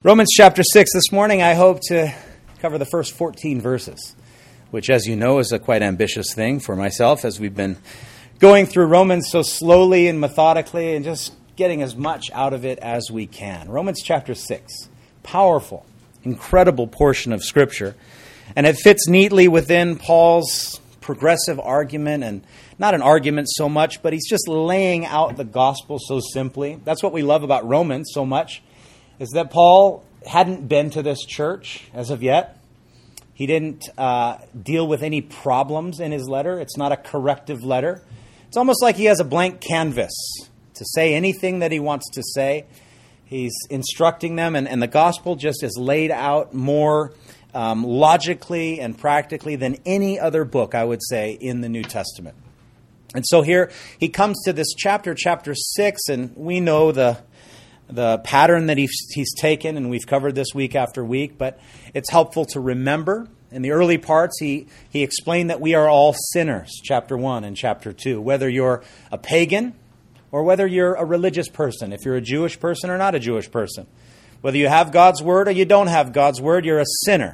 Romans chapter 6 this morning, I hope to cover the first 14 verses, which, as you know, is a quite ambitious thing for myself as we've been going through Romans so slowly and methodically and just getting as much out of it as we can. Romans chapter 6, powerful, incredible portion of Scripture, and it fits neatly within Paul's progressive argument, and not an argument so much, but he's just laying out the gospel so simply. That's what we love about Romans so much, is that Paul hadn't been to this church as of yet. He didn't deal with any problems in his letter. It's not a corrective letter. It's almost like he has a blank canvas to say anything that he wants to say. He's instructing them, and the gospel just is laid out more logically and practically than any other book, I would say, in the New Testament. And so here he comes to this chapter 6, and we know the pattern that he's taken, and we've covered this week after week, but it's helpful to remember. In the early parts, he explained that we are all sinners, chapter 1 and chapter 2, whether you're a pagan or whether you're a religious person, if you're a Jewish person or not a Jewish person. Whether you have God's word or you don't have God's word, you're a sinner.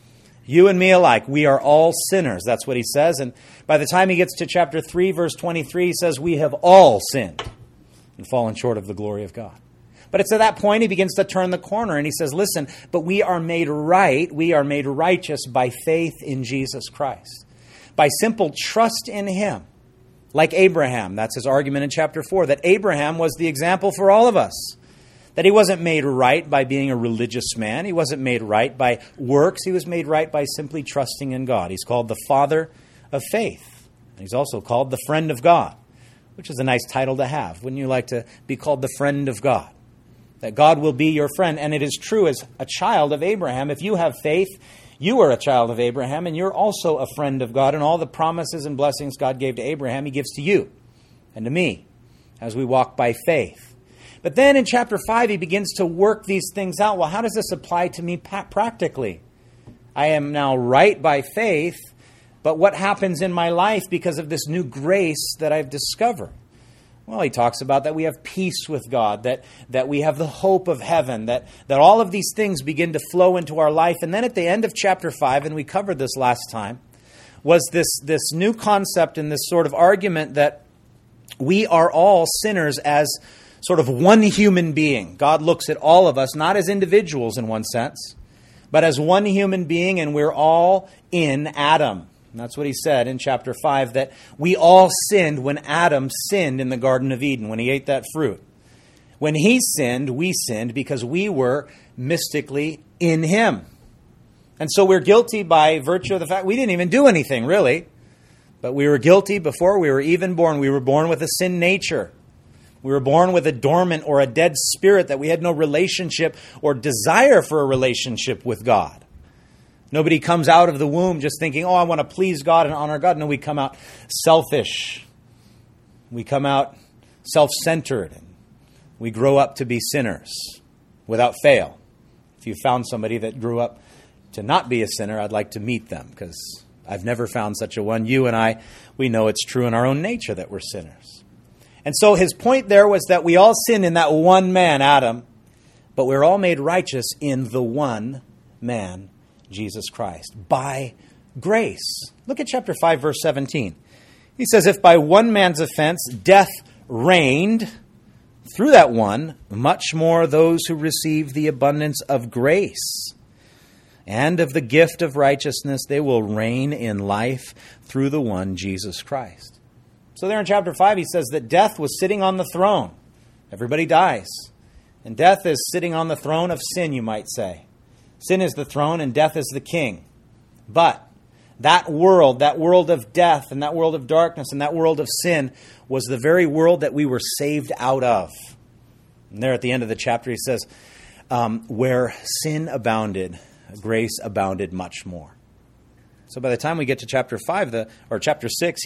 You and me alike, we are all sinners. That's what he says. And by the time he gets to chapter 3, verse 23, he says, we have all sinned and fallen short of the glory of God. But it's at that point he begins to turn the corner and he says, listen, but we are made right, we are made righteous by faith in Jesus Christ. By simple trust in him. Like Abraham, that's his argument in chapter 4, that Abraham was the example for all of us. That he wasn't made right by being a religious man. He wasn't made right by works. He was made right by simply trusting in God. He's called the father of faith. And he's also called the friend of God, which is a nice title to have. Wouldn't you like to be called the friend of God? That God will be your friend. And it is true as a child of Abraham. If you have faith, you are a child of Abraham, and you're also a friend of God. And all the promises and blessings God gave to Abraham, he gives to you and to me as we walk by faith. But then in chapter 5, he begins to work these things out. Well, how does this apply to me practically? I am now right by faith, but what happens in my life because of this new grace that I've discovered? Well, he talks about that we have peace with God, that we have the hope of heaven, that all of these things begin to flow into our life. And then at the end of chapter 5, and we covered this last time, was this new concept and this sort of argument that we are all sinners as sort of one human being. God looks at all of us, not as individuals in one sense, but as one human being, and we're all in Adam. And that's what he said in chapter 5, that we all sinned when Adam sinned in the Garden of Eden, when he ate that fruit. When he sinned, we sinned because we were mystically in him. And so we're guilty by virtue of the fact we didn't even do anything, really. But we were guilty before we were even born. We were born with a sin nature. We were born with a dormant or a dead spirit that we had no relationship or desire for a relationship with God. Nobody comes out of the womb just thinking, I want to please God and honor God. No, we come out selfish. We come out self-centered. We grow up to be sinners without fail. If you found somebody that grew up to not be a sinner, I'd like to meet them because I've never found such a one. You and I, we know it's true in our own nature that we're sinners. And so his point there was that we all sin in that one man, Adam, but we're all made righteous in the one man, Jesus Christ, by grace. Look at chapter 5, verse 17. He says, if by one man's offense death reigned, through that one, much more those who receive the abundance of grace and of the gift of righteousness, they will reign in life through the one, Jesus Christ. So there in chapter 5, he says that death was sitting on the throne. Everybody dies. And death is sitting on the throne of sin, you might say. Sin is the throne and death is the king. But that world of death and that world of darkness and that world of sin was the very world that we were saved out of. And there at the end of the chapter he says, where sin abounded, grace abounded much more. So by the time we get to chapter 5, or chapter 6,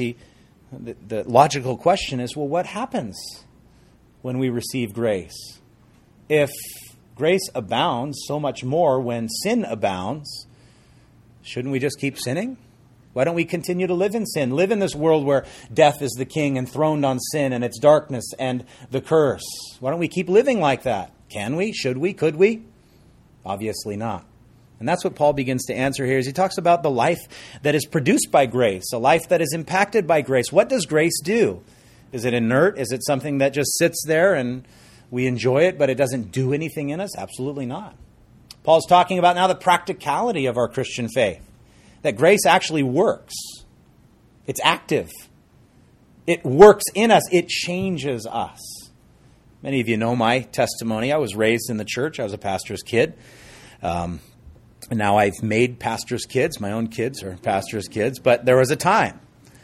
the logical question is, well, what happens when we receive grace? If grace abounds so much more when sin abounds, shouldn't we just keep sinning? Why don't we continue to live in sin? Live in this world where death is the king, enthroned on sin and its darkness and the curse. Why don't we keep living like that? Can we? Should we? Could we? Obviously not. And that's what Paul begins to answer here as he talks about the life that is produced by grace, a life that is impacted by grace. What does grace do? Is it inert? Is it something that just sits there and we enjoy it, but it doesn't do anything in us? Absolutely not. Paul's talking about now the practicality of our Christian faith, that grace actually works. It's active. It works in us. It changes us. Many of you know my testimony. I was raised in the church. I was a pastor's kid. And now I've made pastors' kids. My own kids are pastors' kids. But there was a time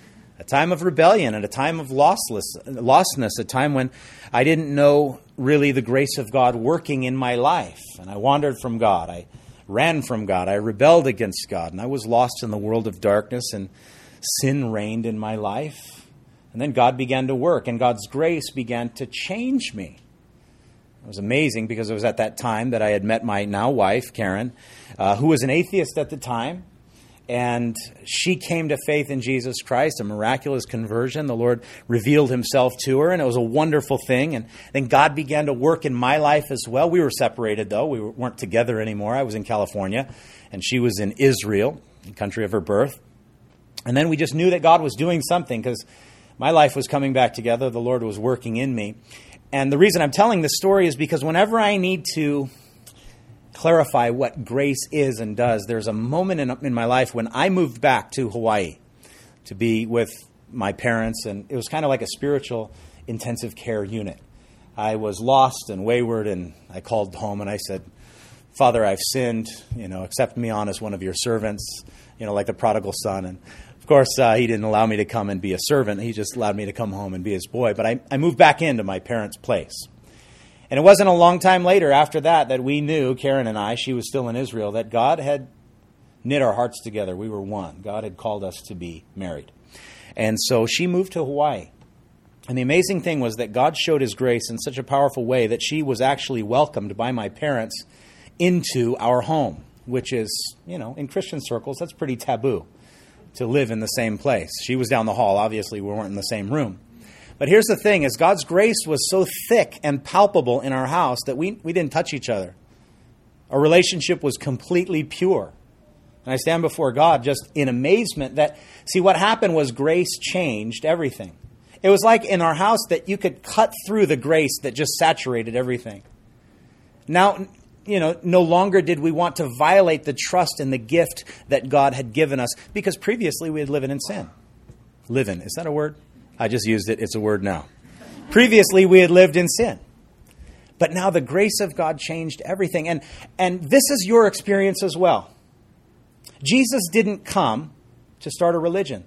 of rebellion and a time of lostness, a time when I didn't know really the grace of God working in my life. And I wandered from God. I ran from God. I rebelled against God. And I was lost in the world of darkness, and sin reigned in my life. And then God began to work, and God's grace began to change me. It was amazing because it was at that time that I had met my now wife, Karen, who was an atheist at the time. And she came to faith in Jesus Christ, a miraculous conversion. The Lord revealed himself to her, and it was a wonderful thing. And then God began to work in my life as well. We were separated, though. We weren't together anymore. I was in California, and she was in Israel, the country of her birth. And then we just knew that God was doing something because my life was coming back together. The Lord was working in me. And the reason I'm telling this story is because whenever I need to clarify what grace is and does, there's a moment in my life when I moved back to Hawaii to be with my parents, and it was kind of like a spiritual intensive care unit. I was lost and wayward, and I called home and I said, "Father, I've sinned, accept me on as one of your servants," like the prodigal son. And of course, he didn't allow me to come and be a servant. He just allowed me to come home and be his boy. But I moved back into my parents' place. And it wasn't a long time later after that we knew, Karen and I, she was still in Israel, that God had knit our hearts together. We were one. God had called us to be married. And so she moved to Hawaii. And the amazing thing was that God showed his grace in such a powerful way that she was actually welcomed by my parents into our home, which is, in Christian circles, that's pretty taboo to live in the same place. She was down the hall. Obviously, we weren't in the same room. But here's the thing, is God's grace was so thick and palpable in our house that we didn't touch each other. Our relationship was completely pure. And I stand before God just in amazement that, see, what happened was grace changed everything. It was like in our house that you could cut through the grace that just saturated everything. Now, no longer did we want to violate the trust and the gift that God had given us, because previously we had lived in sin. Living, is that a word? I just used it. It's a word now. Previously, we had lived in sin. But now the grace of God changed everything. And this is your experience as well. Jesus didn't come to start a religion.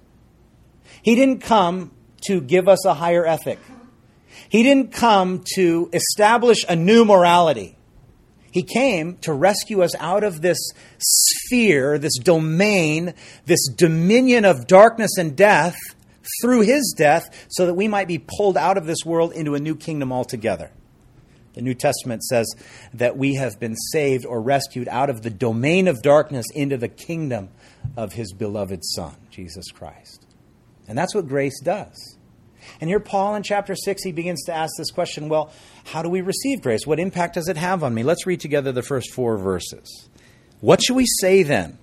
He didn't come to give us a higher ethic. He didn't come to establish a new morality. He came to rescue us out of this sphere, this domain, this dominion of darkness and death, through his death, so that we might be pulled out of this world into a new kingdom altogether. The New Testament says that we have been saved or rescued out of the domain of darkness into the kingdom of his beloved Son, Jesus Christ. And that's what grace does. And here Paul in chapter 6, he begins to ask this question, well, how do we receive grace? What impact does it have on me? Let's read together the first 4 verses. What shall we say then?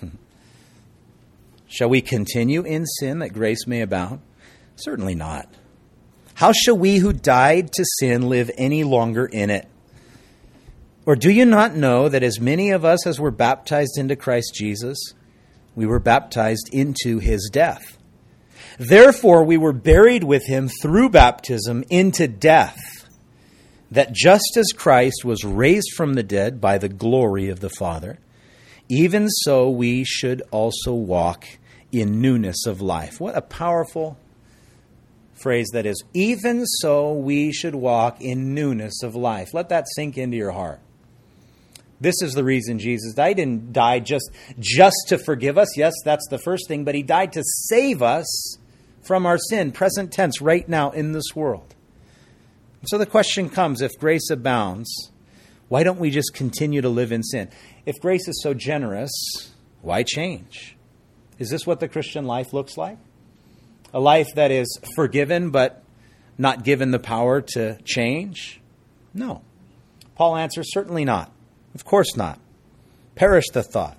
Shall we continue in sin that grace may abound? Certainly not. How shall we who died to sin live any longer in it? Or do you not know that as many of us as were baptized into Christ Jesus, we were baptized into his death? Therefore we were buried with him through baptism into death, that just as Christ was raised from the dead by the glory of the Father, even so we should also walk in newness of life. What a powerful phrase that is. Even so we should walk in newness of life. Let that sink into your heart. This is the reason Jesus died. He didn't die just to forgive us. Yes, that's the first thing. But he died to save us from our sin, present tense, right now in this world. So the question comes, if grace abounds, why don't we just continue to live in sin? If grace is so generous, why change? Is this what the Christian life looks like? A life that is forgiven but not given the power to change? No. Paul answers, certainly not. Of course not. Perish the thought.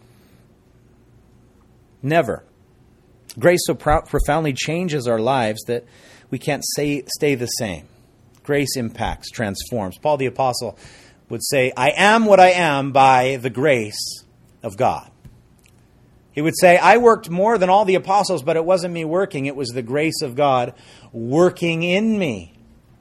Never. Grace so profoundly changes our lives that we can't stay the same. Grace impacts, transforms. Paul the Apostle would say, I am what I am by the grace of God. He would say, I worked more than all the apostles, but it wasn't me working. It was the grace of God working in me.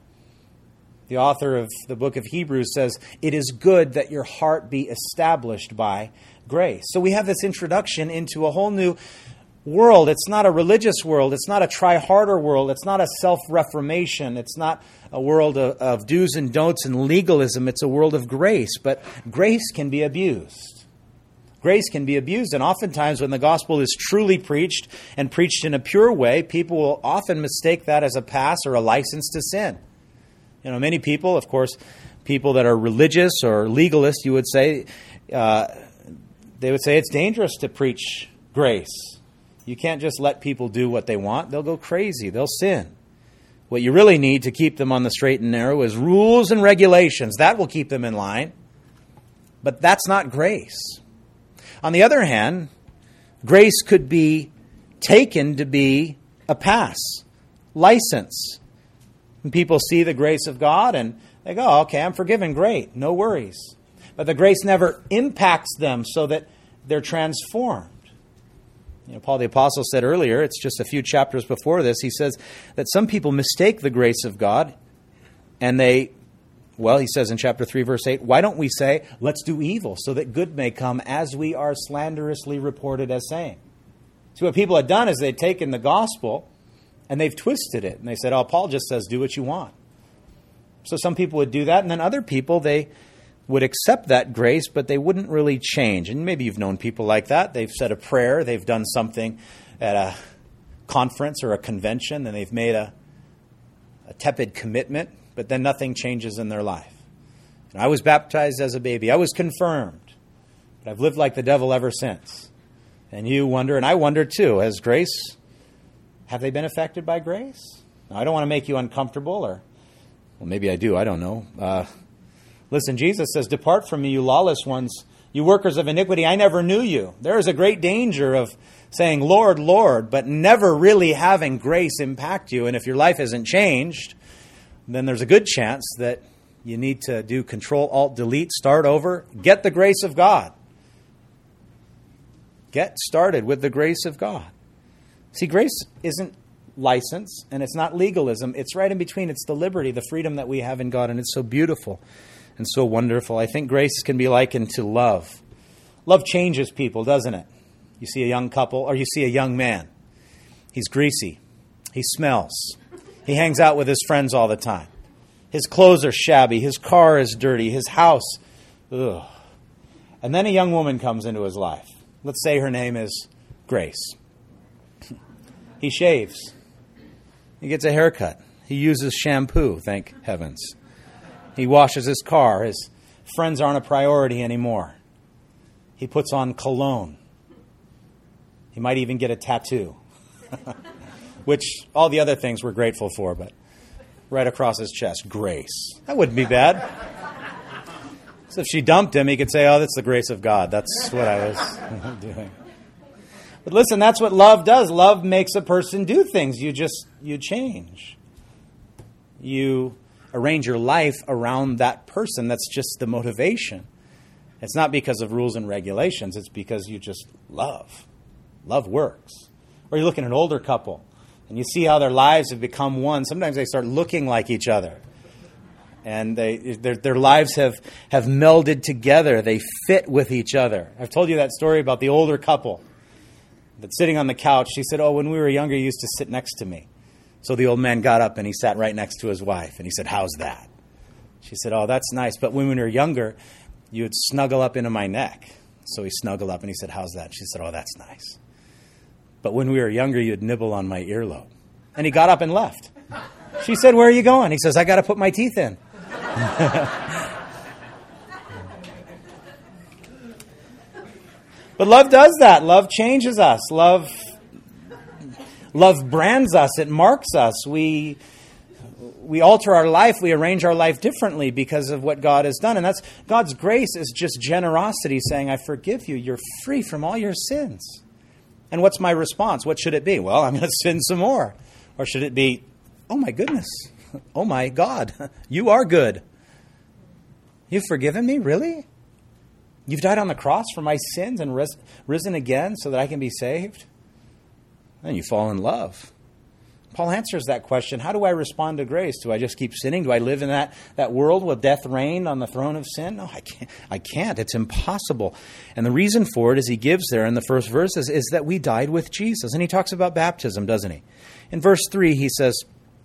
The author of the book of Hebrews says, it is good that your heart be established by grace. So we have this introduction into a whole new world. It's not a religious world. It's not a try harder world. It's not a self-reformation. It's not a world of do's and don'ts and legalism. It's a world of grace. But grace can be abused. Grace can be abused, and oftentimes when the gospel is truly preached and preached in a pure way, people will often mistake that as a pass or a license to sin. You know, many people, of course, people that are religious or legalist, you would say, they would say it's dangerous to preach grace. You can't just let people do what they want. They'll go crazy. They'll sin. What you really need to keep them on the straight and narrow is rules and regulations. That will keep them in line. But that's not grace. On the other hand, grace could be taken to be a pass, license. And people see the grace of God and they go, okay, I'm forgiven, great, no worries. But the grace never impacts them so that they're transformed. You know, Paul the Apostle said earlier, it's just a few chapters before this, he says that some people mistake the grace of God and he says in chapter 3, verse 8, why don't we say, let's do evil so that good may come as we are slanderously reported as saying? So what people have done is they've taken the gospel and they've twisted it. And they said, oh, Paul just says, do what you want. So some people would do that. And then other people, they would accept that grace, but they wouldn't really change. And maybe you've known people like that. They've said a prayer. They've done something at a conference or a convention, and they've made a tepid commitment, but then nothing changes in their life. And I was baptized as a baby. I was confirmed. But I've lived like the devil ever since. And you wonder, and I wonder too, have they been affected by grace? Now, I don't want to make you uncomfortable, well, maybe I do, I don't know. Listen, Jesus says, depart from me, you lawless ones, you workers of iniquity, I never knew you. There is a great danger of saying, Lord, Lord, but never really having grace impact you. And if your life isn't changed, then there's a good chance that you need to do Control, Alt, Delete, start over, get the grace of God. Get started with the grace of God. See, grace isn't license and it's not legalism. It's right in between. It's the liberty, the freedom that we have in God, and it's so beautiful and so wonderful. I think grace can be likened to love. Love changes people, doesn't it? You see a young couple, or you see a young man. He's greasy. He smells. He hangs out with his friends all the time. His clothes are shabby. His car is dirty. His house, ugh. And then a young woman comes into his life. Let's say her name is Grace. He shaves. He gets a haircut. He uses shampoo, thank heavens. He washes his car. His friends aren't a priority anymore. He puts on cologne. He might even get a tattoo. Which all the other things we're grateful for, but right across his chest, grace. That wouldn't be bad. So if she dumped him, he could say, oh, that's the grace of God. That's what I was doing. But listen, that's what love does. Love makes a person do things. You change. You arrange your life around that person. That's just the motivation. It's not because of rules and regulations. It's because you just love. Love works. Or you look at an older couple and you see how their lives have become one. Sometimes they start looking like each other. And their lives have melded together. They fit with each other. I've told you that story about the older couple that's sitting on the couch. She said, oh, when we were younger, you used to sit next to me. So the old man got up and he sat right next to his wife. And he said, how's that? She said, oh, that's nice. But when we were younger, you would snuggle up into my neck. So he snuggled up and he said, how's that? She said, oh, that's nice. But when we were younger, you'd nibble on my earlobe. And he got up and left. She said, where are you going? He says, I got to put my teeth in. But love does that. Love changes us. Love brands us. It marks us. We we alter our life, we arrange our life differently because of what God has done. And that's God's grace is just generosity saying, I forgive you. You're free from all your sins. And what's my response? What should it be? Well, I'm going to sin some more. Or should it be, oh my goodness, oh my God, you are good. You've forgiven me? Really? You've died on the cross for my sins and risen again so that I can be saved? And you fall in love. Paul answers that question. How do I respond to grace? Do I just keep sinning? Do I live in that world with death reign on the throne of sin? No, I can't. It's impossible. And the reason for it, as he gives there in the first verses, is that we died with Jesus. And he talks about baptism, doesn't he? In verse 3, he says,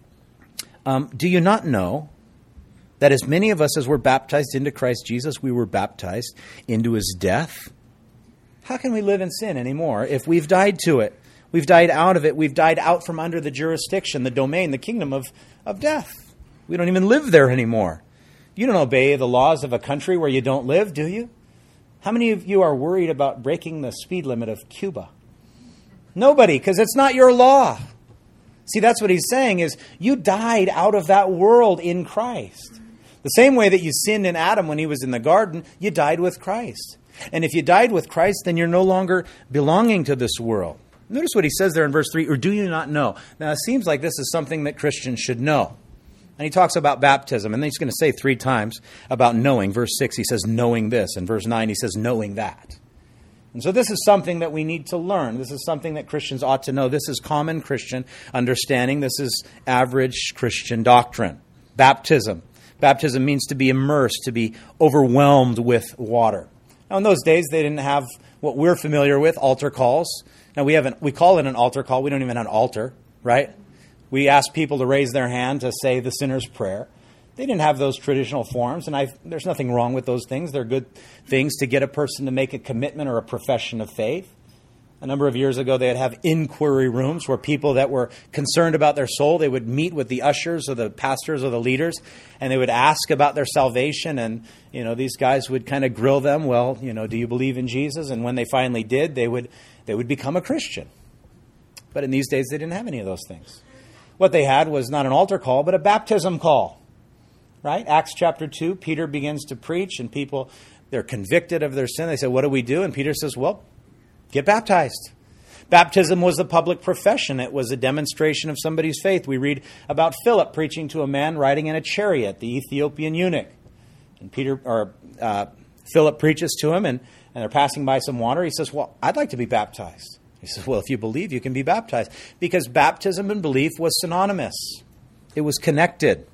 do you not know that as many of us as were baptized into Christ Jesus, we were baptized into his death? How can we live in sin anymore if we've died to it? We've died out of it. We've died out from under the jurisdiction, the domain, the kingdom of death. We don't even live there anymore. You don't obey the laws of a country where you don't live, do you? How many of you are worried about breaking the speed limit of Cuba? Nobody, because it's not your law. See, that's what he's saying is you died out of that world in Christ. The same way that you sinned in Adam when he was in the garden, you died with Christ. And if you died with Christ, then you're no longer belonging to this world. Notice what he says there in verse 3, or do you not know? Now, it seems like this is something that Christians should know. And he talks about baptism, and then he's going to say 3 times about knowing. Verse 6, he says, knowing this. And verse 9, he says, knowing that. And so this is something that we need to learn. This is something that Christians ought to know. This is common Christian understanding. This is average Christian doctrine. Baptism. Baptism means to be immersed, to be overwhelmed with water. Now, in those days, they didn't have what we're familiar with, altar calls. Now, we call it an altar call. We don't even have an altar, right? We ask people to raise their hand to say the sinner's prayer. They didn't have those traditional forms, and there's nothing wrong with those things. They're good things to get a person to make a commitment or a profession of faith. A number of years ago, they'd have inquiry rooms where people that were concerned about their soul, they would meet with the ushers or the pastors or the leaders, and they would ask about their salvation. And, these guys would kind of grill them. Well, do you believe in Jesus? And when they finally did, they would become a Christian. But in these days, they didn't have any of those things. What they had was not an altar call, but a baptism call. Right? Acts chapter 2, Peter begins to preach, and people, they're convicted of their sin. They say, what do we do? And Peter says, well, get baptized. Baptism was a public profession. It was a demonstration of somebody's faith. We read about Philip preaching to a man riding in a chariot, the Ethiopian eunuch. And Philip preaches to him, and they're passing by some water. He says, well, I'd like to be baptized. He says, well, if you believe, you can be baptized. Because baptism and belief was synonymous. It was connected.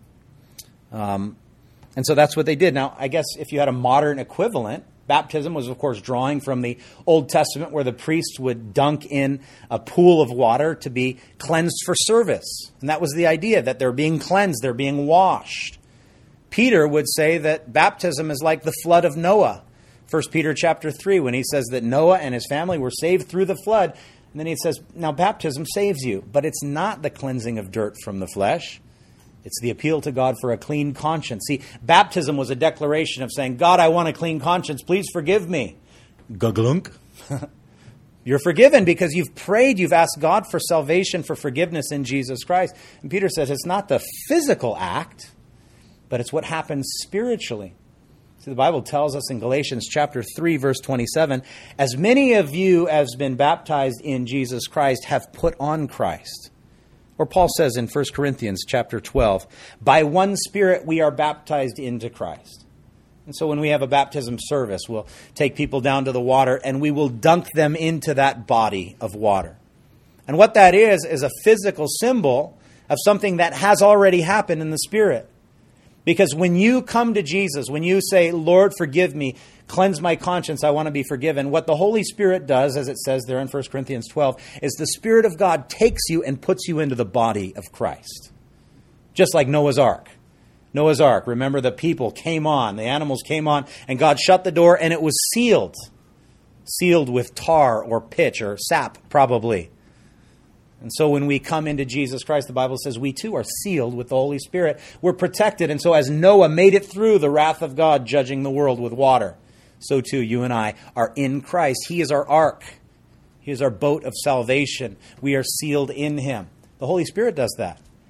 And so that's what they did. Now, I guess if you had a modern equivalent, baptism was, of course, drawing from the Old Testament where the priests would dunk in a pool of water to be cleansed for service. And that was the idea, that they're being cleansed, they're being washed. Peter would say that baptism is like the flood of Noah. 1 Peter chapter 3, when he says that Noah and his family were saved through the flood. And then he says, now baptism saves you, but it's not the cleansing of dirt from the flesh. It's the appeal to God for a clean conscience. See, baptism was a declaration of saying, God, I want a clean conscience. Please forgive me. Gaglunk. You're forgiven because you've prayed. You've asked God for salvation, for forgiveness in Jesus Christ. And Peter says it's not the physical act, but it's what happens spiritually. See, the Bible tells us in Galatians chapter 3, verse 27, as many of you as been baptized in Jesus Christ have put on Christ. Or Paul says in 1 Corinthians chapter 12, by one Spirit we are baptized into Christ. And so when we have a baptism service, we'll take people down to the water and we will dunk them into that body of water. And what that is a physical symbol of something that has already happened in the Spirit. Because when you come to Jesus, when you say, Lord, forgive me, cleanse my conscience, I want to be forgiven, what the Holy Spirit does, as it says there in 1 Corinthians 12, is the Spirit of God takes you and puts you into the body of Christ. Just like Noah's Ark. Noah's Ark, remember the people came on, the animals came on, and God shut the door and it was sealed. Sealed with tar or pitch or sap, probably. And so when we come into Jesus Christ, the Bible says we too are sealed with the Holy Spirit. We're protected. And so as Noah made it through the wrath of God judging the world with water, so too you and I are in Christ. He is our ark. He is our boat of salvation. We are sealed in Him. The Holy Spirit does that.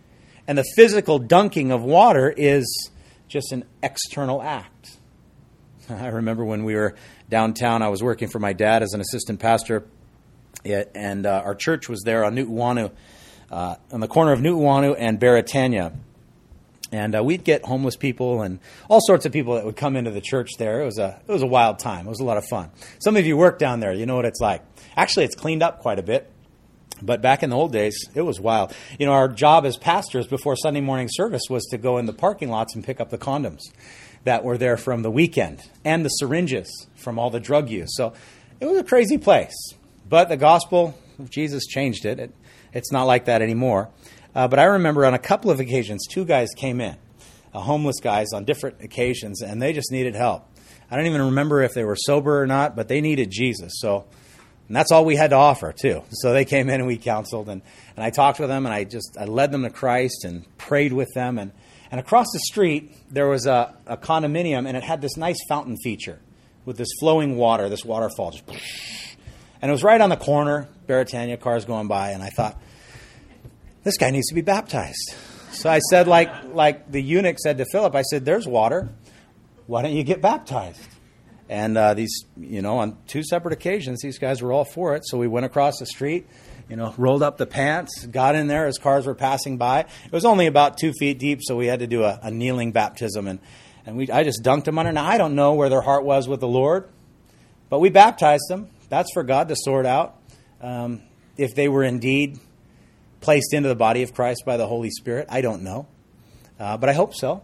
And the physical dunking of water is just an external act. I remember when we were downtown, I was working for my dad as an assistant pastor, and our church was there on Nu'uanu, on the corner of Nu'uanu and Beretania. And we'd get homeless people and all sorts of people that would come into the church there. It was a wild time. It was a lot of fun. Some of you work down there. You know what it's like. Actually, it's cleaned up quite a bit. But back in the old days, it was wild. You know, our job as pastors before Sunday morning service was to go in the parking lots and pick up the condoms that were there from the weekend and the syringes from all the drug use. So it was a crazy place. But the gospel of Jesus changed it. It's not like that anymore. But I remember on a couple of occasions, 2 guys came in, homeless guys on different occasions, and they just needed help. I don't even remember if they were sober or not, but they needed Jesus. And that's all we had to offer, too. So they came in and we counseled, and I talked with them, and I led them to Christ and prayed with them. And across the street, there was a condominium, and it had this nice fountain feature with this flowing water, this waterfall. And it was right on the corner, Beretania, cars going by, and I thought, this guy needs to be baptized. So I said, like the eunuch said to Philip, I said, there's water. Why don't you get baptized? And on 2 separate occasions, these guys were all for it. So we went across the street, rolled up the pants, got in there as cars were passing by. It was only about 2 feet deep, so we had to do a kneeling baptism. And I just dunked them under. Now, I don't know where their heart was with the Lord, but we baptized them. That's for God to sort out. If they were indeed placed into the body of Christ by the Holy Spirit, I don't know. But I hope so.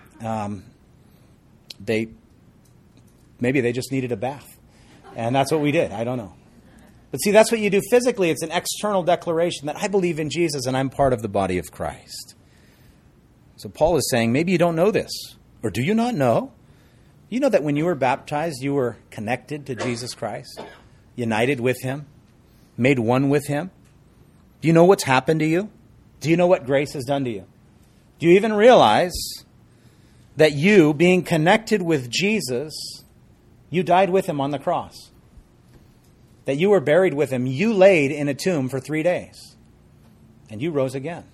Maybe they just needed a bath. And that's what we did. I don't know. But see, that's what you do physically. It's an external declaration that I believe in Jesus and I'm part of the body of Christ. So Paul is saying, maybe you don't know this. Or do you not know? You know that when you were baptized, you were connected to Jesus Christ, united with him, made one with him. Do you know what's happened to you? Do you know what grace has done to you? Do you even realize that you, being connected with Jesus, you died with him on the cross? That you were buried with him. You laid in a tomb for 3 days. And you rose again.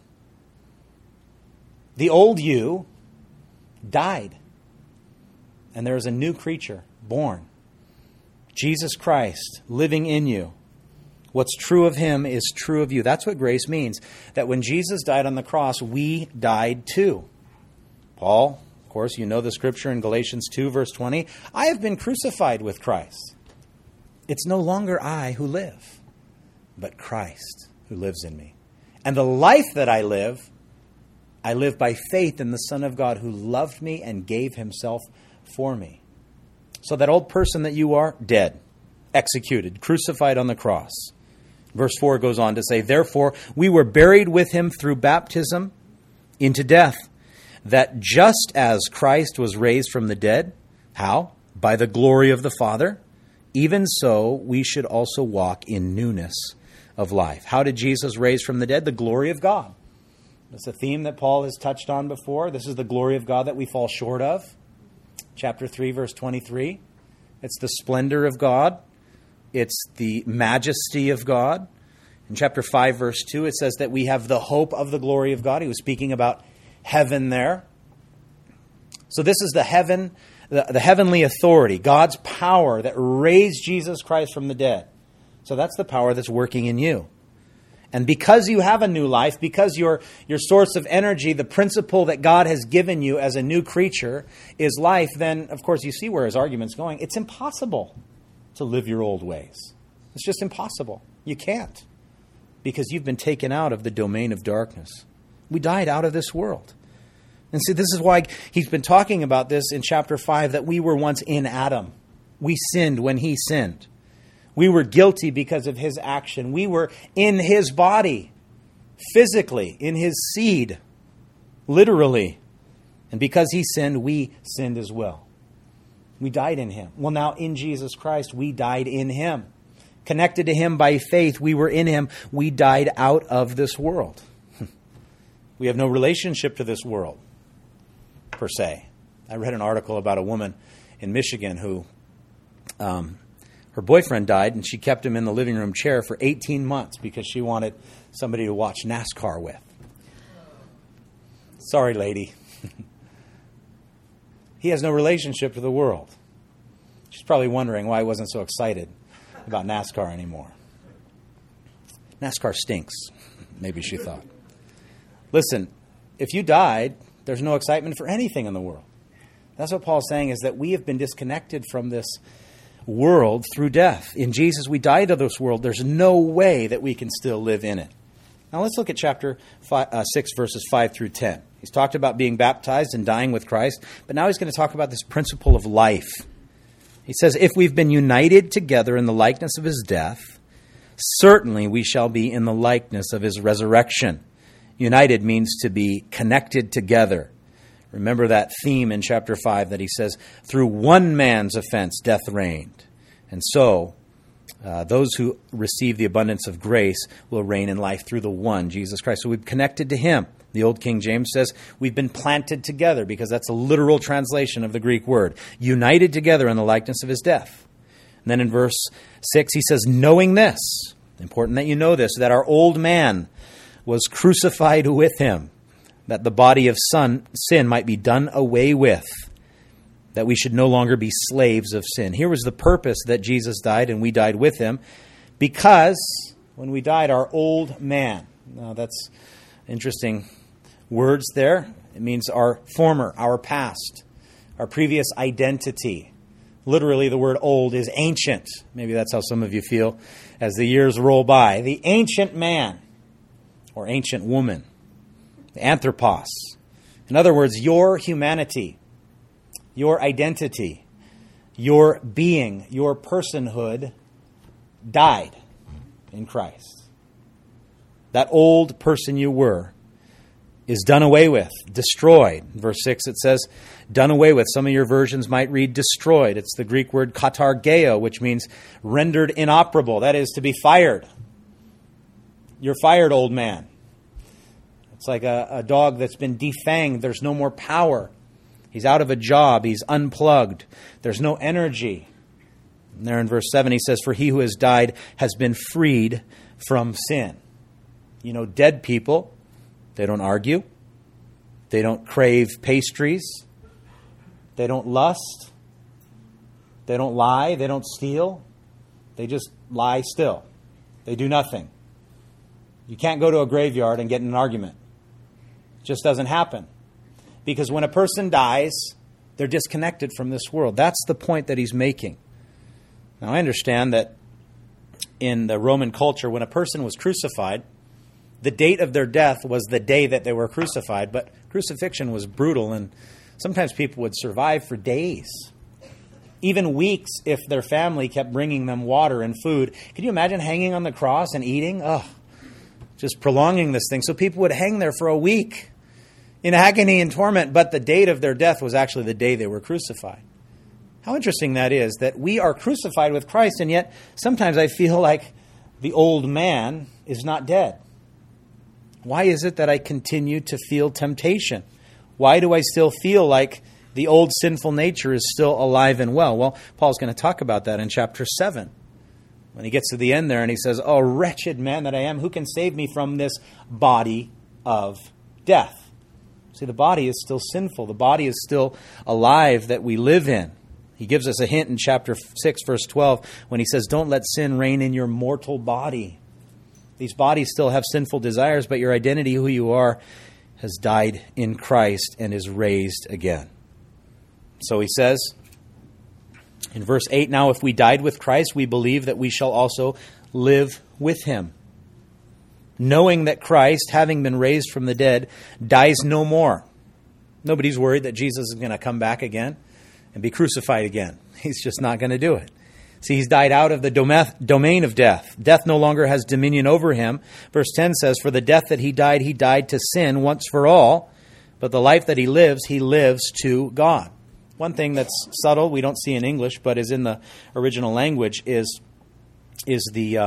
The old you died. And there is a new creature born. Jesus Christ living in you. What's true of him is true of you. That's what grace means. That when Jesus died on the cross, we died too. Paul, of course, you know the scripture in Galatians 2, verse 20. I have been crucified with Christ. It's no longer I who live, but Christ who lives in me. And the life that I live by faith in the Son of God who loved me and gave himself for me. So that old person that you are, dead, executed, crucified on the cross. Verse 4 goes on to say, therefore, we were buried with him through baptism into death, that just as Christ was raised from the dead, how? By the glory of the Father, even so we should also walk in newness of life. How did Jesus raise from the dead? The glory of God. That's a theme that Paul has touched on before. This is the glory of God that we fall short of. Chapter 3, verse 23. It's the splendor of God. It's the majesty of God. In chapter 5, verse 2, it says that we have the hope of the glory of God. He was speaking about heaven there. So this is the heavenly authority, God's power that raised Jesus Christ from the dead. So that's the power that's working in you. And because you have a new life, because your source of energy, the principle that God has given you as a new creature is life, then, of course, you see where his argument's going. It's impossible to live your old ways. It's just impossible. You can't. Because you've been taken out of the domain of darkness. We died out of this world. And see, this is why he's been talking about this in chapter 5, that we were once in Adam. We sinned when he sinned. We were guilty because of his action. We were in his body, physically, in his seed, literally. And because he sinned, we sinned as well. We died in him. Well, now in Jesus Christ, we died in him. Connected to him by faith, we were in him. We died out of this world. We have no relationship to this world, per se. I read an article about a woman in Michigan who... her boyfriend died, and she kept him in the living room chair for 18 months because she wanted somebody to watch NASCAR with. Sorry, lady. He has no relationship to the world. She's probably wondering why I wasn't so excited about NASCAR anymore. NASCAR stinks, maybe she thought. Listen, if you died, there's no excitement for anything in the world. That's what Paul's saying, is that we have been disconnected from this world through death. In Jesus, we died to this world. There's no way that we can still live in it. Now let's look at chapter 6, verses 5 through 10. He's talked about being baptized and dying with Christ, but now he's going to talk about this principle of life. He says, if we've been united together in the likeness of his death, certainly we shall be in the likeness of his resurrection. United means to be connected together. Remember that theme in chapter 5 that he says, through one man's offense, death reigned. And so, those who receive the abundance of grace will reign in life through the one, Jesus Christ. So we've connected to him. The old King James says we've been planted together, because that's a literal translation of the Greek word. United together in the likeness of his death. And then in verse 6 he says, knowing this, important that you know this, that our old man was crucified with him, that the body of sin might be done away with, that we should no longer be slaves of sin. Here was the purpose that Jesus died and we died with him, because when we died, our old man, now that's interesting words there. It means our former, our past, our previous identity. Literally, the word old is ancient. Maybe that's how some of you feel as the years roll by. The ancient man or ancient woman, the anthropos. In other words, your humanity, your identity, your being, your personhood died in Christ. That old person you were is done away with, destroyed. In verse 6 it says, done away with. Some of your versions might read destroyed. It's the Greek word katargeo, which means rendered inoperable. That is, to be fired. You're fired, old man. It's like a dog that's been defanged. There's no more power. He's out of a job. He's unplugged. There's no energy. And there in verse 7 he says, for he who has died has been freed from sin. You know, dead people, they don't argue. They don't crave pastries. They don't lust. They don't lie. They don't steal. They just lie still. They do nothing. You can't go to a graveyard and get in an argument. It just doesn't happen. Because when a person dies, they're disconnected from this world. That's the point that he's making. Now, I understand that in the Roman culture, when a person was crucified, the date of their death was the day that they were crucified, but crucifixion was brutal, and sometimes people would survive for days, even weeks, if their family kept bringing them water and food. Can you imagine hanging on the cross and eating? Just prolonging this thing. So people would hang there for a week in agony and torment, but the date of their death was actually the day they were crucified. How interesting that is, that we are crucified with Christ, and yet sometimes I feel like the old man is not dead. Why is it that I continue to feel temptation? Why do I still feel like the old sinful nature is still alive and well? Well, Paul's going to talk about that in chapter 7. When he gets to the end there and he says, oh, wretched man that I am, who can save me from this body of death? See, the body is still sinful. The body is still alive that we live in. He gives us a hint in chapter 6, verse 12, when he says, don't let sin reign in your mortal body. These bodies still have sinful desires, but your identity, who you are, has died in Christ and is raised again. So he says in verse 8, now if we died with Christ, we believe that we shall also live with him, knowing that Christ, having been raised from the dead, dies no more. Nobody's worried that Jesus is going to come back again and be crucified again. He's just not going to do it. See, he's died out of the domain of death. Death no longer has dominion over him. Verse 10 says, for the death that he died to sin once for all, but the life that he lives to God. One thing that's subtle, we don't see in English, but is in the original language, is the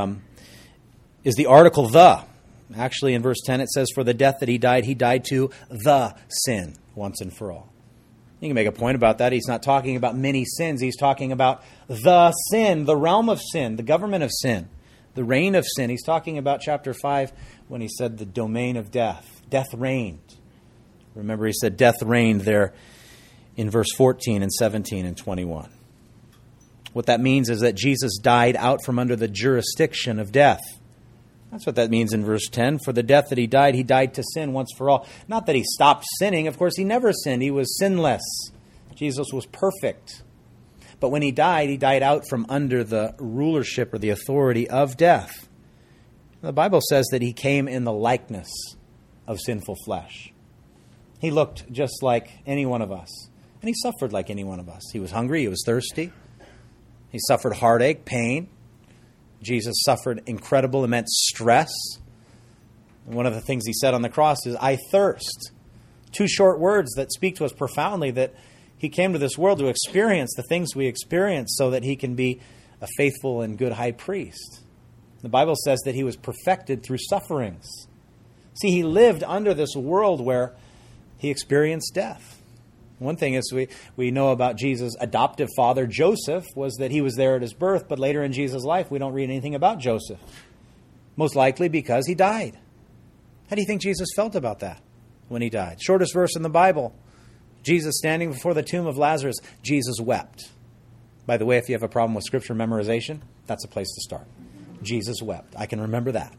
article the. Actually, in verse 10, it says, for the death that he died to the sin once and for all. You can make a point about that. He's not talking about many sins. He's talking about the sin, the realm of sin, the government of sin, the reign of sin. He's talking about chapter 5 when he said the domain of death. Death reigned. Remember, he said death reigned there in verse 14 and 17 and 21. What that means is that Jesus died out from under the jurisdiction of death. That's what that means in verse 10. For the death that he died to sin once for all. Not that he stopped sinning. Of course, he never sinned. He was sinless. Jesus was perfect. But when he died out from under the rulership or the authority of death. The Bible says that he came in the likeness of sinful flesh. He looked just like any one of us. And he suffered like any one of us. He was hungry. He was thirsty. He suffered heartache, pain. Jesus suffered incredible, immense stress. And one of the things he said on the cross is, I thirst. Two short words that speak to us profoundly that he came to this world to experience the things we experience so that he can be a faithful and good high priest. The Bible says that he was perfected through sufferings. See, he lived under this world where he experienced death. One thing is we know about Jesus' adoptive father, Joseph, was that he was there at his birth, but later in Jesus' life, we don't read anything about Joseph. Most likely because he died. How do you think Jesus felt about that when he died? Shortest verse in the Bible. Jesus standing before the tomb of Lazarus, Jesus wept. By the way, if you have a problem with scripture memorization, that's a place to start. Jesus wept. I can remember that.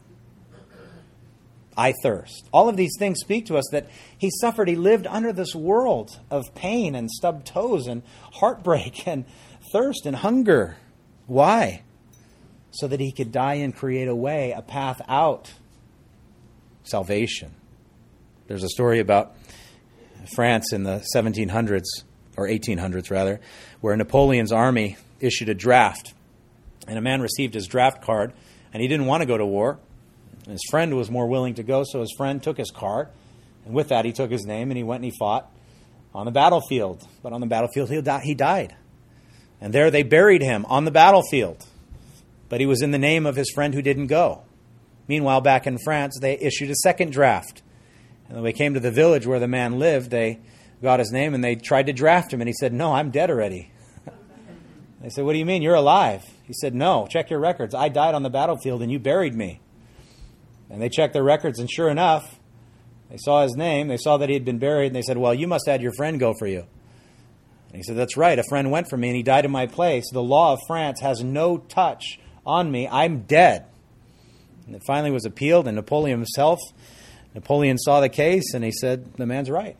I thirst. All of these things speak to us that he suffered. He lived under this world of pain and stubbed toes and heartbreak and thirst and hunger. Why? So that he could die and create a way, a path out. Salvation. There's a story about France in the 1700s, or 1800s rather, where Napoleon's army issued a draft. And a man received his draft card, and he didn't want to go to war. And his friend was more willing to go, so his friend took his card. And with that, he took his name, and he went and he fought on the battlefield. But on the battlefield, he died. And there they buried him on the battlefield. But he was in the name of his friend who didn't go. Meanwhile, back in France, they issued a second draft. And when they came to the village where the man lived, they got his name, and they tried to draft him. And he said, no, I'm dead already. They said, what do you mean? You're alive. He said, no, check your records. I died on the battlefield, and you buried me. And they checked their records, and sure enough, they saw his name, they saw that he had been buried, and they said, well, you must have had your friend go for you. And he said, that's right, a friend went for me, and he died in my place. The law of France has no touch on me. I'm dead. And it finally was appealed, and Napoleon saw the case, and he said, the man's right.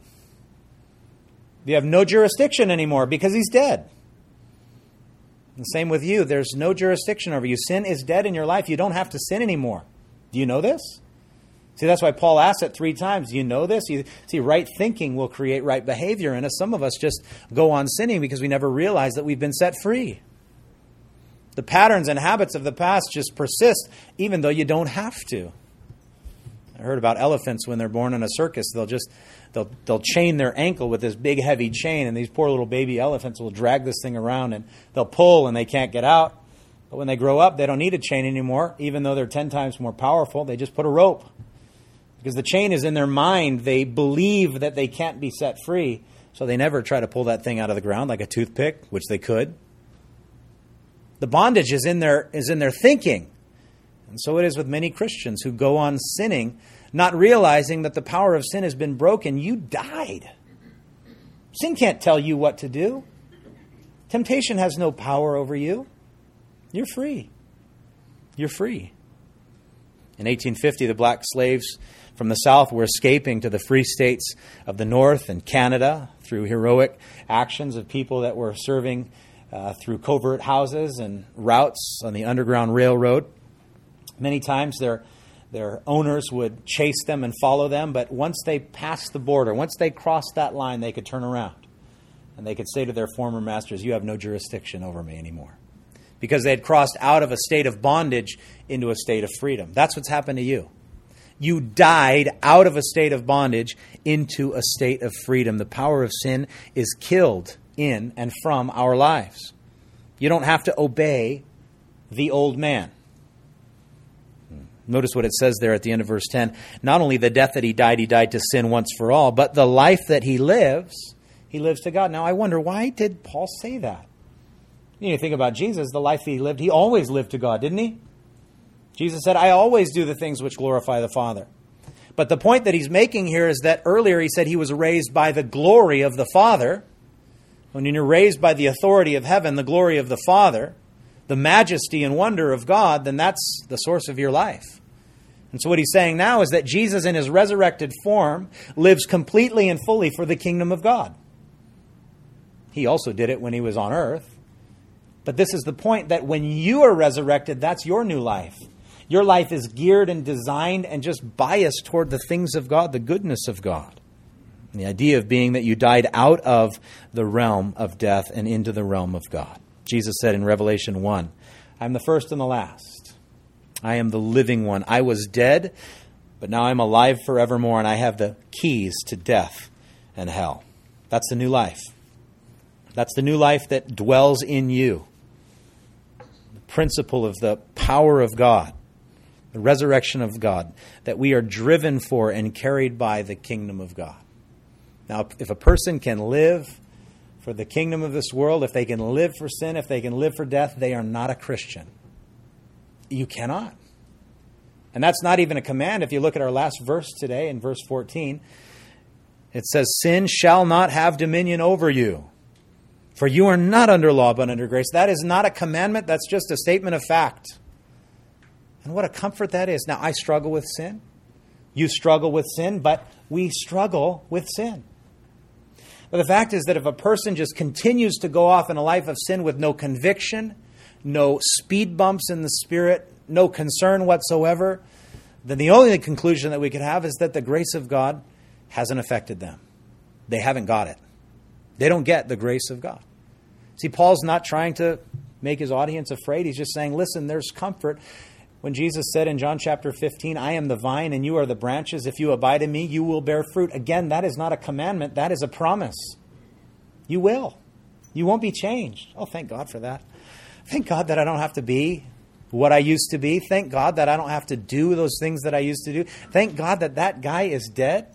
You have no jurisdiction anymore because he's dead. And the same with you. There's no jurisdiction over you. Sin is dead in your life. You don't have to sin anymore. Do you know this? See, that's why Paul asks it 3 times. Do you know this? See, right thinking will create right behavior. And some of us just go on sinning because we never realize that we've been set free. The patterns and habits of the past just persist, even though you don't have to. I heard about elephants when they're born in a circus. They'll chain their ankle with this big heavy chain, and these poor little baby elephants will drag this thing around, and they'll pull, and they can't get out. But when they grow up, they don't need a chain anymore, even though they're 10 times more powerful. They just put a rope. Because the chain is in their mind. They believe that they can't be set free, so they never try to pull that thing out of the ground like a toothpick, which they could. The bondage is in their thinking. And so it is with many Christians who go on sinning, not realizing that the power of sin has been broken. You died. Sin can't tell you what to do. Temptation has no power over you. You're free. You're free. In 1850, the black slaves from the South were escaping to the free states of the North and Canada through heroic actions of people that were serving through covert houses and routes on the Underground Railroad. Many times their owners would chase them and follow them, but once they passed the border, once they crossed that line, they could turn around. And they could say to their former masters, you have no jurisdiction over me anymore. Because they had crossed out of a state of bondage into a state of freedom. That's what's happened to you. You died out of a state of bondage into a state of freedom. The power of sin is killed in and from our lives. You don't have to obey the old man. Notice what it says there at the end of verse 10. Not only the death that he died to sin once for all, but the life that he lives to God. Now I wonder, why did Paul say that? You think about Jesus, the life he lived, he always lived to God, didn't he? Jesus said, I always do the things which glorify the Father. But the point that he's making here is that earlier he said he was raised by the glory of the Father. When you're raised by the authority of heaven, the glory of the Father, the majesty and wonder of God, then that's the source of your life. And so what he's saying now is that Jesus in his resurrected form lives completely and fully for the kingdom of God. He also did it when he was on earth. But this is the point, that when you are resurrected, that's your new life. Your life is geared and designed and just biased toward the things of God, the goodness of God. And the idea of being that you died out of the realm of death and into the realm of God. Jesus said in Revelation 1, I'm the first and the last. I am the living one. I was dead, but now I'm alive forevermore, and I have the keys to death and hell. That's the new life. That's the new life that dwells in you. The principle of the power of God, the resurrection of God, that we are driven for and carried by the kingdom of God. Now, if a person can live for the kingdom of this world, if they can live for sin, if they can live for death, they are not a Christian. You cannot. And that's not even a command. If you look at our last verse today, in verse 14, it says, sin shall not have dominion over you, for you are not under law but under grace. That is not a commandment. That's just a statement of fact. And what a comfort that is. Now, I struggle with sin. You struggle with sin, but we struggle with sin. But the fact is that if a person just continues to go off in a life of sin with no conviction, no speed bumps in the spirit, no concern whatsoever, then the only conclusion that we could have is that the grace of God hasn't affected them. They haven't got it. They don't get the grace of God. See, Paul's not trying to make his audience afraid. He's just saying, listen, there's comfort. When Jesus said in John chapter 15, I am the vine and you are the branches. If you abide in me, you will bear fruit. Again, that is not a commandment. That is a promise. You will. You won't be changed. Oh, thank God for that. Thank God that I don't have to be what I used to be. Thank God that I don't have to do those things that I used to do. Thank God that that guy is dead.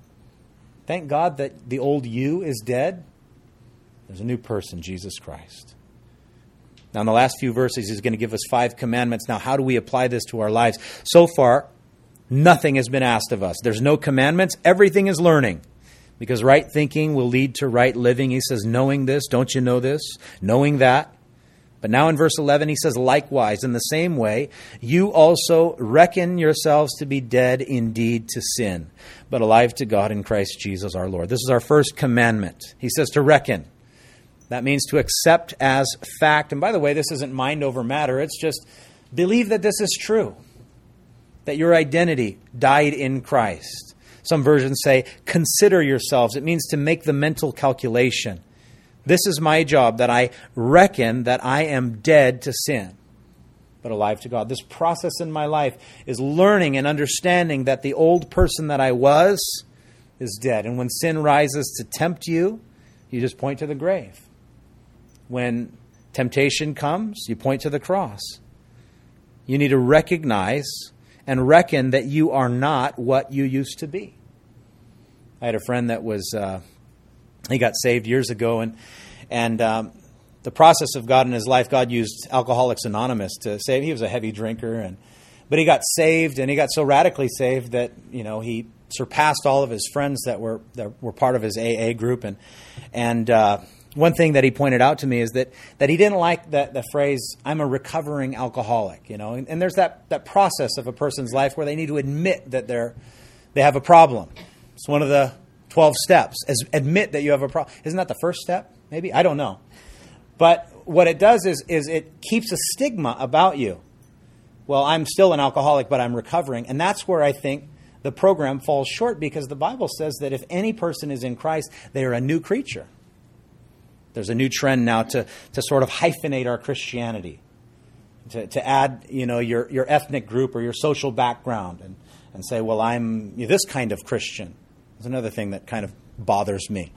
Thank God that the old you is dead. There's a new person, Jesus Christ. Now, in the last few verses, he's going to give us 5 commandments. Now, how do we apply this to our lives? So far, nothing has been asked of us. There's no commandments. Everything is learning. Because right thinking will lead to right living. He says, knowing this, don't you know this? Knowing that. But now in verse 11, he says, likewise, in the same way, you also reckon yourselves to be dead indeed to sin, but alive to God in Christ Jesus our Lord. This is our first commandment. He says to reckon. That means to accept as fact. And by the way, this isn't mind over matter. It's just believe that this is true, that your identity died in Christ. Some versions say, consider yourselves. It means to make the mental calculation. This is my job, that I reckon that I am dead to sin, but alive to God. This process in my life is learning and understanding that the old person that I was is dead. And when sin rises to tempt you, you just point to the grave. When temptation comes, you point to the cross. You need to recognize and reckon that you are not what you used to be. I had a friend that was, he got saved years ago, and the process of God in his life, God used Alcoholics Anonymous to save. He was a heavy drinker, but he got saved, and he got so radically saved that, he surpassed all of his friends that were part of his AA group, and one thing that he pointed out to me is that he didn't like the phrase, I'm a recovering alcoholic, and there's that process of a person's life where they need to admit that they have a problem. It's one of the 12 steps, admit that you have a problem. Isn't that the first step? Maybe? I don't know. But what it does is it keeps a stigma about you. Well, I'm still an alcoholic, but I'm recovering. And that's where I think the program falls short, because the Bible says that if any person is in Christ, they are a new creature. There's a new trend now to sort of hyphenate our Christianity, to add, your ethnic group or your social background and say, well, I'm this kind of Christian. There's another thing that kind of bothers me.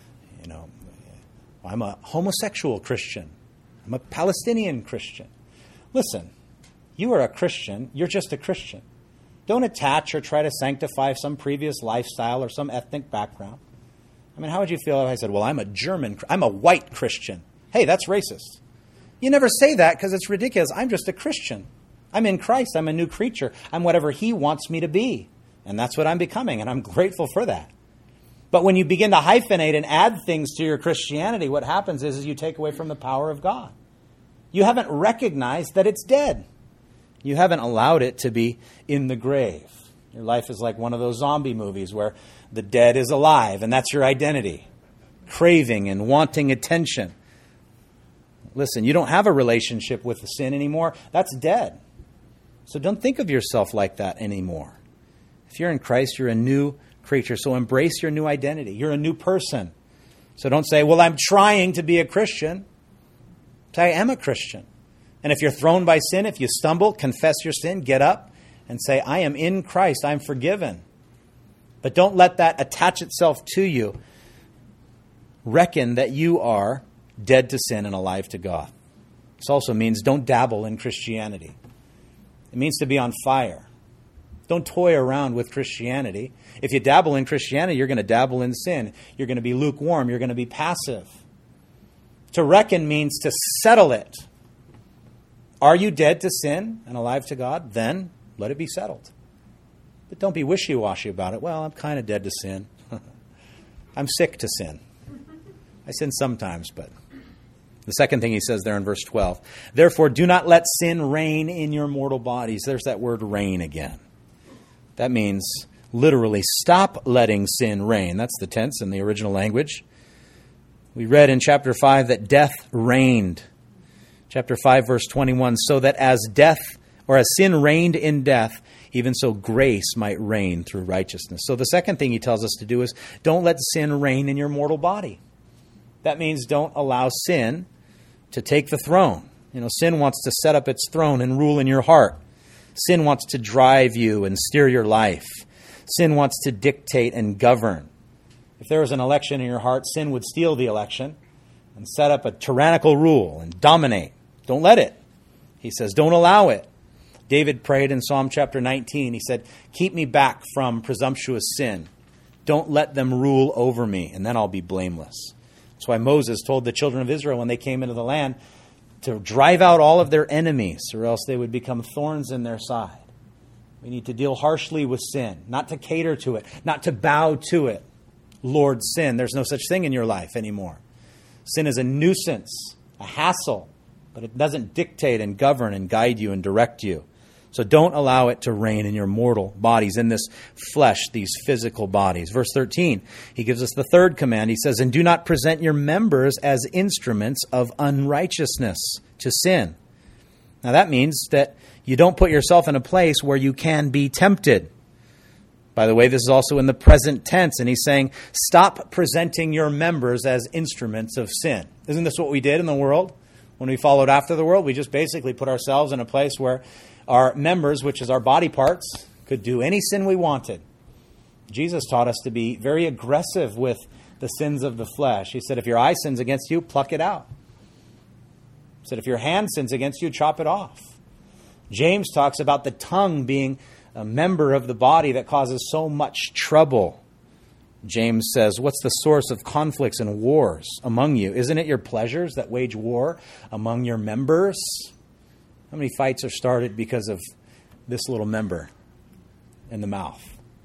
I'm a homosexual Christian. I'm a Palestinian Christian. Listen, you are a Christian. You're just a Christian. Don't attach or try to sanctify some previous lifestyle or some ethnic background. I mean, how would you feel if I said, well, I'm a white Christian? Hey, that's racist. You never say that because it's ridiculous. I'm just a Christian. I'm in Christ. I'm a new creature. I'm whatever He wants me to be. And that's what I'm becoming, and I'm grateful for that. But when you begin to hyphenate and add things to your Christianity, what happens is you take away from the power of God. You haven't recognized that it's dead. You haven't allowed it to be in the grave. Your life is like one of those zombie movies where the dead is alive, and that's your identity. Craving and wanting attention. Listen, you don't have a relationship with the sin anymore. That's dead. So don't think of yourself like that anymore. If you're in Christ, you're a new creature. So embrace your new identity. You're a new person. So don't say, well, I'm trying to be a Christian. Say, I am a Christian. And if you're thrown by sin, if you stumble, confess your sin, get up and say, I am in Christ. I'm forgiven. But don't let that attach itself to you. Reckon that you are dead to sin and alive to God. This also means don't dabble in Christianity. It means to be on fire. Don't toy around with Christianity. If you dabble in Christianity, you're going to dabble in sin. You're going to be lukewarm. You're going to be passive. To reckon means to settle it. Are you dead to sin and alive to God? Then let it be settled. But don't be wishy-washy about it. Well, I'm kind of dead to sin. I'm sick to sin. I sin sometimes, but... The second thing he says there in verse 12, therefore do not let sin reign in your mortal bodies. There's that word reign again. That means literally stop letting sin reign. That's the tense in the original language. We read in chapter 5 that death reigned. Chapter 5 verse 21, so that as sin reigned in death, even so grace might reign through righteousness. So the second thing he tells us to do is don't let sin reign in your mortal body. That means don't allow sin to take the throne. Sin wants to set up its throne and rule in your heart. Sin wants to drive you and steer your life. Sin wants to dictate and govern. If there was an election in your heart, sin would steal the election and set up a tyrannical rule and dominate. Don't let it. He says, don't allow it. David prayed in Psalm chapter 19. He said, keep me back from presumptuous sin. Don't let them rule over me, and then I'll be blameless. That's why Moses told the children of Israel when they came into the land to drive out all of their enemies, or else they would become thorns in their side. We need to deal harshly with sin, not to cater to it, not to bow to it. Lord, sin. There's no such thing in your life anymore. Sin is a nuisance, a hassle, but it doesn't dictate and govern and guide you and direct you. So don't allow it to reign in your mortal bodies, in this flesh, these physical bodies. Verse 13, he gives us the third command. He says, and do not present your members as instruments of unrighteousness to sin. Now that means that you don't put yourself in a place where you can be tempted. By the way, this is also in the present tense, and he's saying, stop presenting your members as instruments of sin. Isn't this what we did in the world? When we followed after the world, we just basically put ourselves in a place where our members, which is our body parts, could do any sin we wanted. Jesus taught us to be very aggressive with the sins of the flesh. He said, if your eye sins against you, pluck it out. He said, if your hand sins against you, chop it off. James talks about the tongue being a member of the body that causes so much trouble. James says, what's the source of conflicts and wars among you? Isn't it your pleasures that wage war among your members? How many fights are started because of this little member in the mouth?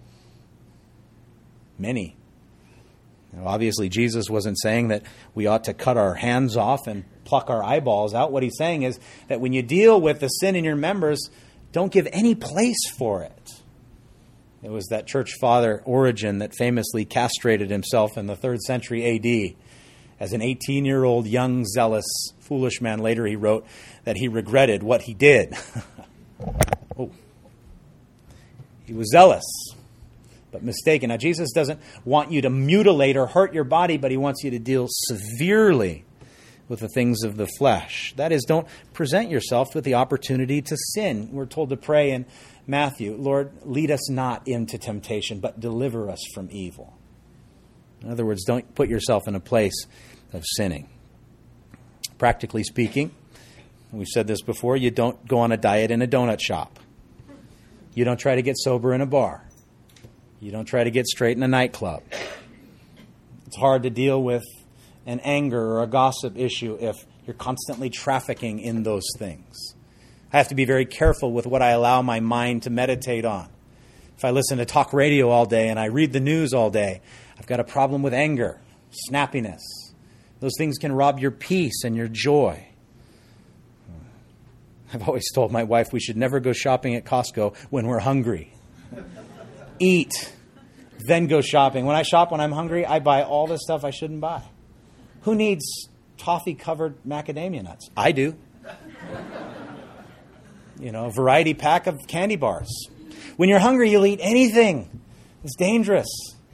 Many. Now, obviously, Jesus wasn't saying that we ought to cut our hands off and pluck our eyeballs out. What he's saying is that when you deal with the sin in your members, don't give any place for it. It was that church father, Origen, that famously castrated himself in the 3rd century A.D. As an 18-year-old, young, zealous, foolish man, later he wrote that he regretted what he did. Oh. He was zealous, but mistaken. Now, Jesus doesn't want you to mutilate or hurt your body, but he wants you to deal severely with the things of the flesh. That is, don't present yourself with the opportunity to sin. We're told to pray in Matthew, Lord, lead us not into temptation, but deliver us from evil. In other words, don't put yourself in a place of sinning. Practically speaking, we've said this before, you don't go on a diet in a donut shop. You don't try to get sober in a bar. You don't try to get straight in a nightclub. It's hard to deal with an anger or a gossip issue if you're constantly trafficking in those things. I have to be very careful with what I allow my mind to meditate on. If I listen to talk radio all day and I read the news all day, I've got a problem with anger, snappiness. Those things can rob your peace and your joy. I've always told my wife we should never go shopping at Costco when we're hungry. Eat, then go shopping. When I shop when I'm hungry, I buy all the stuff I shouldn't buy. Who needs toffee-covered macadamia nuts? I do. A variety pack of candy bars. When you're hungry, you'll eat anything. It's dangerous.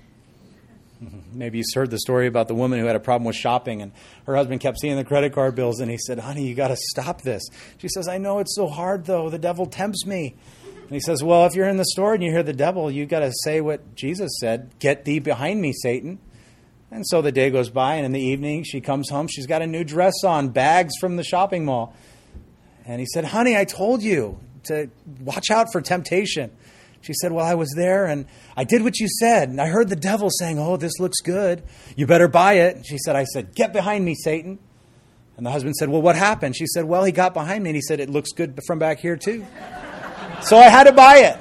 Maybe you've heard the story about the woman who had a problem with shopping, and her husband kept seeing the credit card bills, and he said, "Honey, you got to stop this." She says, "I know it's so hard, though. The devil tempts me." And he says, "Well, if you're in the store and you hear the devil, you got to say what Jesus said, 'Get thee behind me, Satan.'" And so the day goes by, and in the evening she comes home. She's got a new dress on, bags from the shopping mall. And he said, "Honey, I told you to watch out for temptation." She said, "Well, I was there and I did what you said. And I heard the devil saying, 'Oh, this looks good. You better buy it.'" She said, "I said, 'Get behind me, Satan.'" And the husband said, "Well, what happened?" She said, "Well, he got behind me and he said, 'It looks good from back here too.' So I had to buy it."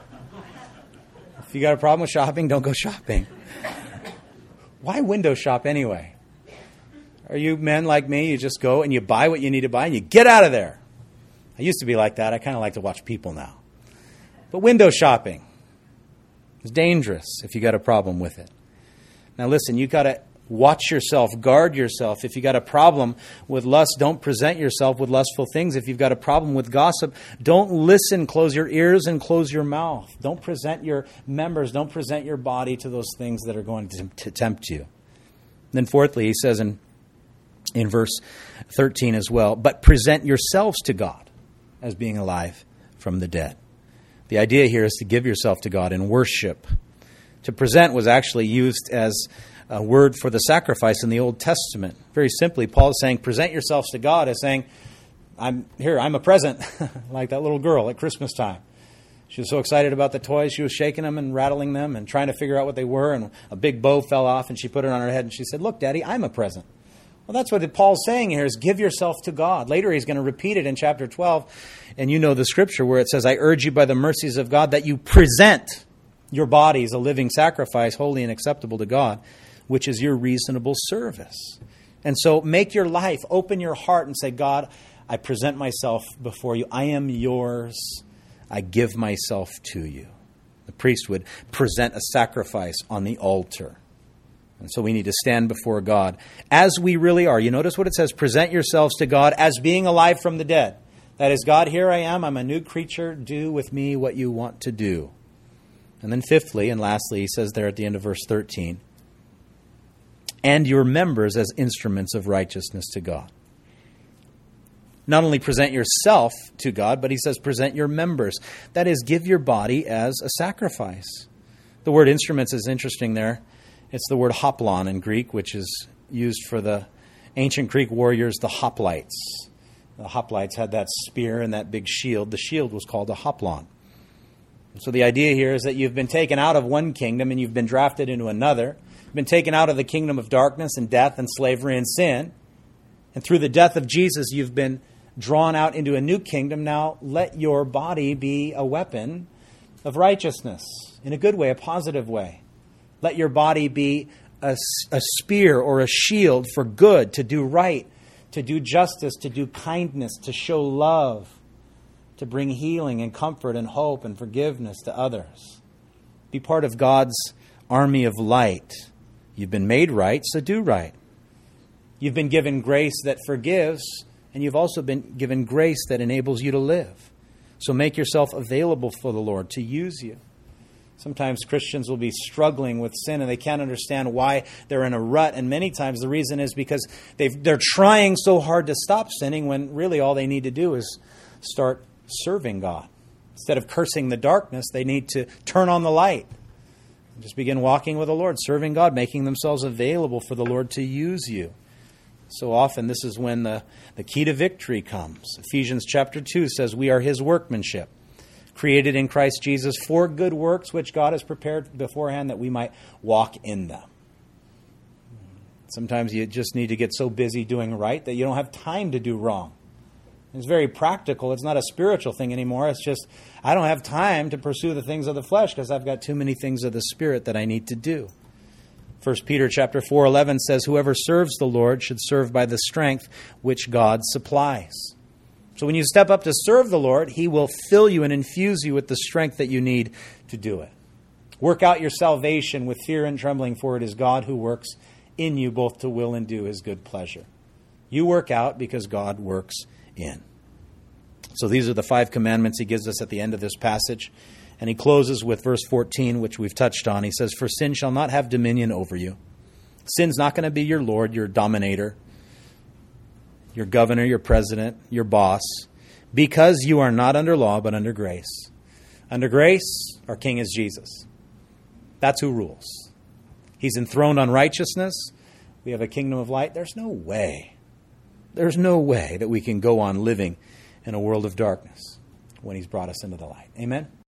If you got a problem with shopping, don't go shopping. Why window shop anyway? Are you men like me? You just go and you buy what you need to buy and you get out of there. I used to be like that. I kind of like to watch people now. But window shopping is dangerous if you got a problem with it. Now listen, you got to watch yourself, guard yourself. If you got a problem with lust, don't present yourself with lustful things. If you've got a problem with gossip, don't listen. Close your ears and close your mouth. Don't present your members, don't present your body to those things that are going to tempt you. Then fourthly, he says in verse 13 as well, "But present yourselves to God as being alive from the dead." The idea here is to give yourself to God in worship. To present was actually used as a word for the sacrifice in the Old Testament. Very simply, Paul is saying, present yourselves to God as saying, I'm a present, like that little girl at Christmas time. She was so excited about the toys, she was shaking them and rattling them and trying to figure out what they were, and a big bow fell off, and she put it on her head, and she said, "Look, Daddy, I'm a present." Well, that's what Paul's saying here is give yourself to God. Later he's going to repeat it in chapter 12. And you know the scripture where it says, "I urge you by the mercies of God that you present your bodies a living sacrifice, holy and acceptable to God, which is your reasonable service." And so make your life, open your heart and say, "God, I present myself before you. I am yours. I give myself to you." The priest would present a sacrifice on the altar. And so we need to stand before God as we really are. You notice what it says, present yourselves to God as being alive from the dead. That is, God, here I am. I'm a new creature. Do with me what you want to do. And then fifthly and lastly, he says there at the end of verse 13, "And your members as instruments of righteousness to God." Not only present yourself to God, but he says present your members. That is, give your body as a sacrifice. The word instruments is interesting there. It's the word hoplon in Greek, which is used for the ancient Greek warriors, the hoplites. The hoplites had that spear and that big shield. The shield was called a hoplon. So the idea here is that you've been taken out of one kingdom and you've been drafted into another. You've been taken out of the kingdom of darkness and death and slavery and sin. And through the death of Jesus, you've been drawn out into a new kingdom. Now let your body be a weapon of righteousness in a good way, a positive way. Let your body be a spear or a shield for good, to do right, to do justice, to do kindness, to show love, to bring healing and comfort and hope and forgiveness to others. Be part of God's army of light. You've been made right, so do right. You've been given grace that forgives, and you've also been given grace that enables you to live. So make yourself available for the Lord to use you. Sometimes Christians will be struggling with sin and they can't understand why they're in a rut. And many times the reason is because they're trying so hard to stop sinning when really all they need to do is start serving God. Instead of cursing the darkness, they need to turn on the light. Just begin walking with the Lord, serving God, making themselves available for the Lord to use you. So often this is when the key to victory comes. Ephesians chapter 2 says we are His workmanship, created in Christ Jesus for good works, which God has prepared beforehand that we might walk in them. Sometimes you just need to get so busy doing right that you don't have time to do wrong. It's very practical. It's not a spiritual thing anymore. It's just, I don't have time to pursue the things of the flesh because I've got too many things of the Spirit that I need to do. 1 Peter chapter 4:11 says, whoever serves the Lord should serve by the strength which God supplies. So when you step up to serve the Lord, He will fill you and infuse you with the strength that you need to do it. Work out your salvation with fear and trembling, for it is God who works in you both to will and do His good pleasure. You work out because God works in. So these are the 5 commandments He gives us at the end of this passage. And He closes with verse 14, which we've touched on. He says, for sin shall not have dominion over you. Sin's not going to be your Lord, your dominator, your governor, your president, your boss, because you are not under law, but under grace. Under grace, our King is Jesus. That's who rules. He's enthroned on righteousness. We have a kingdom of light. There's no way that we can go on living in a world of darkness when He's brought us into the light. Amen?